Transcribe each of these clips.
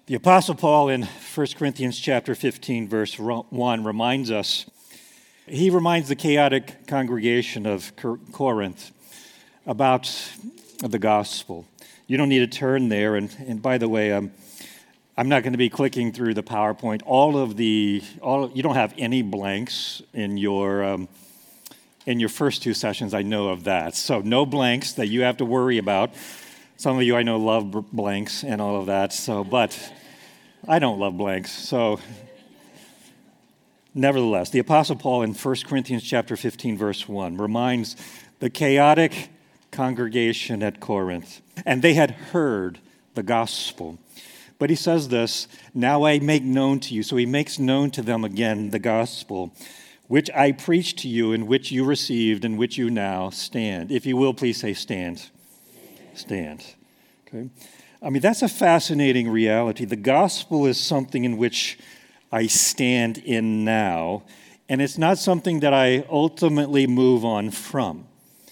The Apostle Paul in 1 Corinthians chapter 15, verse 1 reminds us, he reminds the chaotic congregation of Corinth about the gospel. You don't need to turn there, and by the way, I'm not going to be clicking through the PowerPoint. You don't have any blanks in your first two sessions, I know of that. So no blanks that you have to worry about. Some of you I know love blanks and all of that, but I don't love blanks. So nevertheless, the Apostle Paul in 1 Corinthians chapter 15, verse 1 reminds the chaotic congregation at Corinth, and they had heard the gospel. But he says this, now I make known to you. So he makes known to them again the gospel, which I preached to you, in which you received, in which you now stand. If you will, please say stand. Stand. Okay. I mean, that's a fascinating reality. The gospel is something in which I stand in now, and it's not something that I ultimately move on from.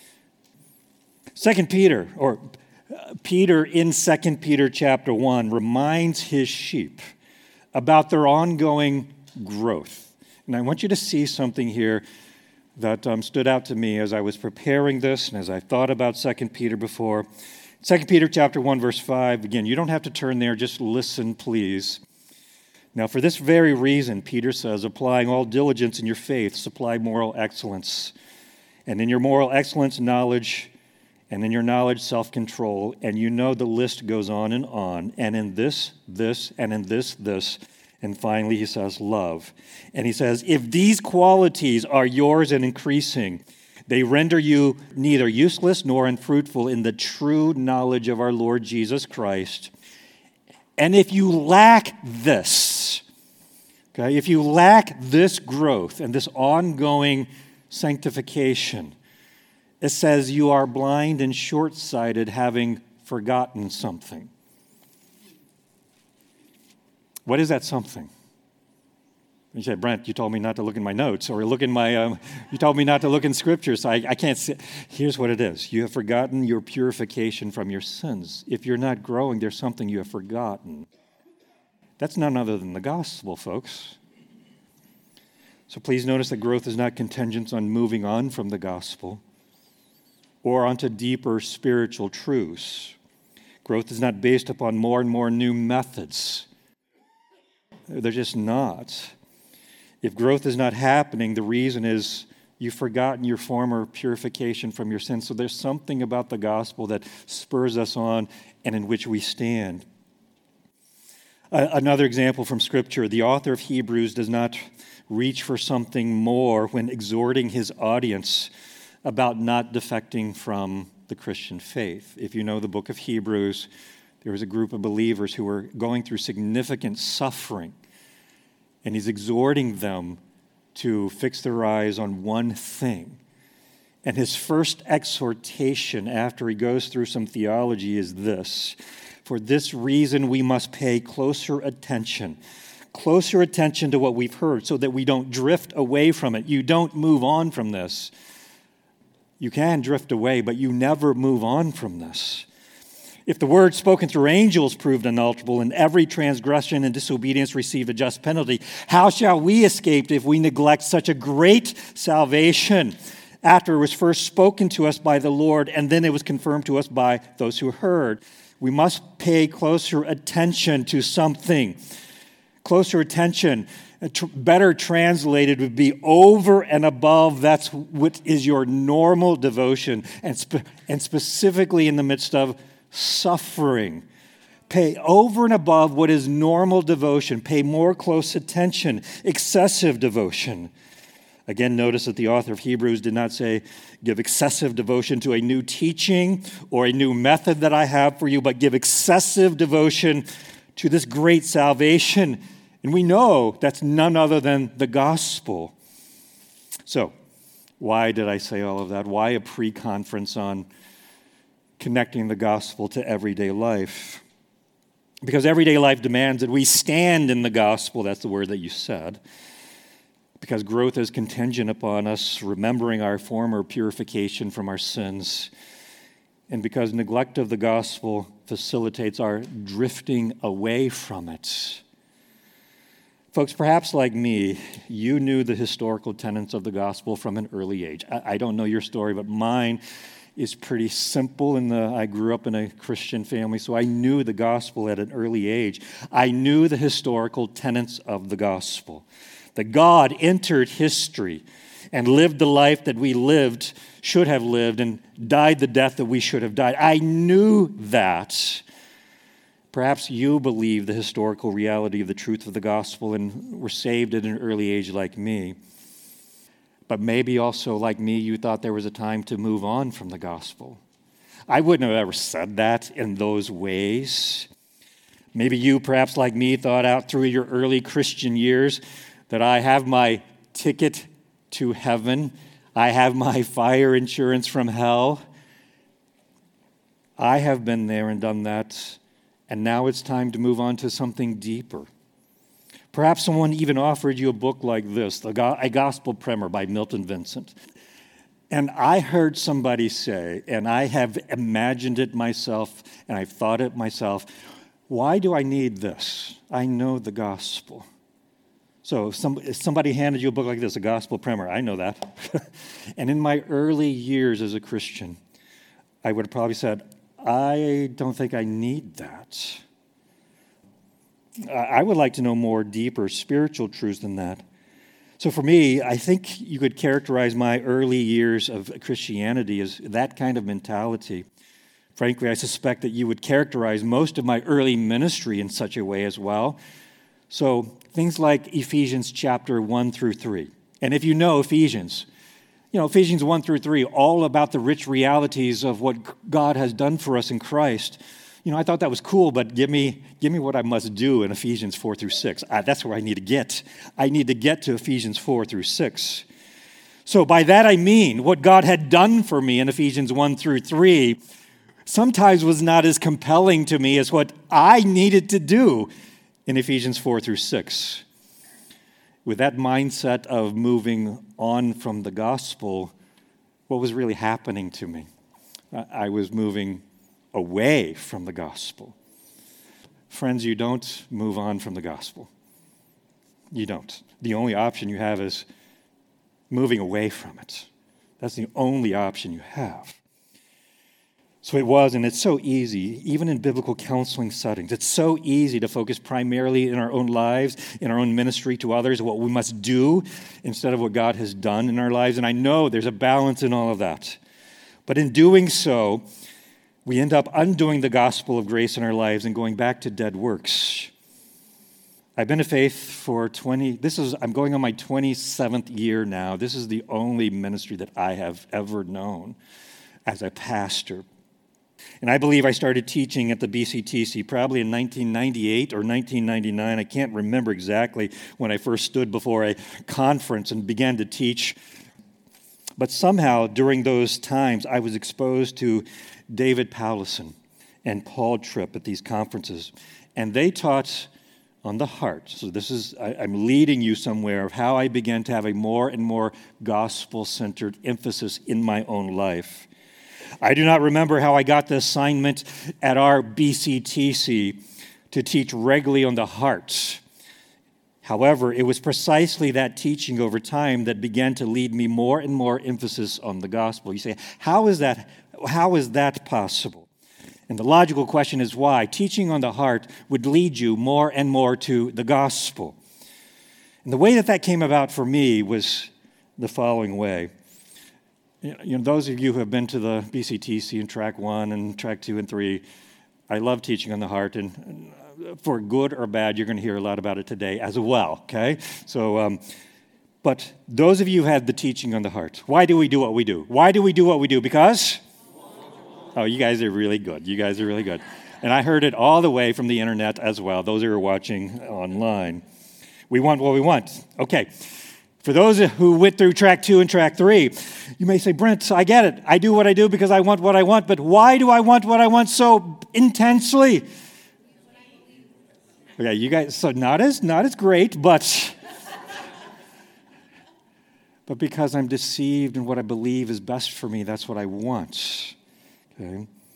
Peter in 2 Peter chapter 1 reminds his sheep about their ongoing growth. And I want you to see something here that stood out to me as I was preparing this and as I thought about 2 Peter before. 2 Peter chapter 1, verse 5, again, you don't have to turn there, just listen, please. Now, for this very reason, Peter says, applying all diligence in your faith, supply moral excellence. And in your moral excellence, knowledge, and in your knowledge, self-control. And you know the list goes on. And in this, and in this. And finally, he says, love. And he says, if these qualities are yours and increasing, they render you neither useless nor unfruitful in the true knowledge of our Lord Jesus Christ. And if you lack this, okay, if you lack this growth and this ongoing sanctification, it says you are blind and short-sighted, having forgotten something. What is that something? You say, Brent, you told me not to look in my notes, or you told me not to look in Scripture, so I can't see. Here's what it is. You have forgotten your purification from your sins. If you're not growing, there's something you have forgotten. That's none other than the gospel, folks. So please notice that growth is not contingent on moving on from the gospel or onto deeper spiritual truths. Growth is not based upon more and more new methods. They're just not. If growth is not happening, the reason is you've forgotten your former purification from your sins. So there's something about the gospel that spurs us on and in which we stand. Another example from Scripture, the author of Hebrews does not reach for something more when exhorting his audience about not defecting from the Christian faith. If you know the book of Hebrews, there was a group of believers who were going through significant suffering. And he's exhorting them to fix their eyes on one thing. And his first exhortation after he goes through some theology is this. For this reason, we must pay closer attention to what we've heard so that we don't drift away from it. You don't move on from this. You can drift away, but you never move on from this. If the word spoken through angels proved unalterable and every transgression and disobedience received a just penalty, how shall we escape if we neglect such a great salvation after it was first spoken to us by the Lord and then it was confirmed to us by those who heard? We must pay closer attention to something. Closer attention, better translated, would be over and above. That's what is your normal devotion, and specifically in the midst of suffering. Pay over and above what is normal devotion. Pay more close attention, excessive devotion. Again, notice that the author of Hebrews did not say, give excessive devotion to a new teaching or a new method that I have for you, but give excessive devotion to this great salvation. And we know that's none other than the gospel. So, why did I say all of that? Why a pre-conference on connecting the gospel to everyday life? Because everyday life demands that we stand in the gospel. That's the word that you said. Because growth is contingent upon us remembering our former purification from our sins and because neglect of the gospel facilitates our drifting away from it. Folks, perhaps like me, you knew the historical tenets of the gospel from an early age. I don't know your story, but mine is pretty simple. I grew up in a Christian family, so I knew the gospel at an early age. I knew the historical tenets of the gospel. That God entered history and lived the life that we should have lived, and died the death that we should have died. I knew that. Perhaps you believe the historical reality of the truth of the gospel and were saved at an early age like me. But maybe also, like me, you thought there was a time to move on from the gospel. I wouldn't have ever said that in those ways. Maybe you, perhaps like me, thought out through your early Christian years that I have my ticket to heaven. I have my fire insurance from hell. I have been there and done that, and now it's time to move on to something deeper. Perhaps someone even offered you a book like this, A Gospel Primer by Milton Vincent. And I heard somebody say, and I have imagined it myself, and I've thought it myself, why do I need this? I know the gospel. So if somebody handed you a book like this, A Gospel Primer, I know that. And in my early years as a Christian, I would have probably said, I don't think I need that. I would like to know more deeper spiritual truths than that. So for me, I think you could characterize my early years of Christianity as that kind of mentality. Frankly, I suspect that you would characterize most of my early ministry in such a way as well. So things like Ephesians chapter 1 through 3. And if you know Ephesians 1 through 3, all about the rich realities of what God has done for us in Christ. I thought that was cool, but give me what I must do in Ephesians 4 through 6. That's where I need to get. I need to get to Ephesians 4 through 6. So by that I mean what God had done for me in Ephesians 1 through 3 sometimes was not as compelling to me as what I needed to do in Ephesians 4 through 6. With that mindset of moving on from the gospel, what was really happening to me? I was moving away from the gospel. Friends, you don't move on from the gospel. You don't. The only option you have is moving away from it. That's the only option you have. So it was, and it's so easy, even in biblical counseling settings, it's so easy to focus primarily in our own lives, in our own ministry to others, what we must do instead of what God has done in our lives. And I know there's a balance in all of that. But in doing so, we end up undoing the gospel of grace in our lives and going back to dead works. I've been in faith for I'm going on my 27th year now. This is the only ministry that I have ever known as a pastor. And I believe I started teaching at the BCTC probably in 1998 or 1999. I can't remember exactly when I first stood before a conference and began to teach. But somehow during those times, I was exposed to David Powlison and Paul Tripp at these conferences. And they taught on the heart. So I'm leading you somewhere of how I began to have a more and more gospel-centered emphasis in my own life. I do not remember how I got the assignment at our BCTC to teach regularly on the heart. However, it was precisely that teaching over time that began to lead me more and more emphasis on the gospel. You say, how is that possible? And the logical question is why. Teaching on the heart would lead you more and more to the gospel. And the way that came about for me was the following way. Those of you who have been to the BCTC and track 1 and track 2 and 3, I love teaching on the heart, and for good or bad, you're going to hear a lot about it today as well, okay? So, but those of you who had the teaching on the heart, why do we do what we do? Why do we do what we do? Because? Oh, you guys are really good. You guys are really good. And I heard it all the way from the internet as well, those who are watching online. We want what we want. Okay. For those who went through track 2 and track 3, you may say, Brent, I get it. I do what I do because I want what I want, but why do I want what I want so intensely? Okay, you guys, so not as great, but because I'm deceived in what I believe is best for me, that's what I want. Okay?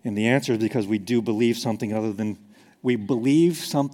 And the answer is because we do believe something other than, we believe something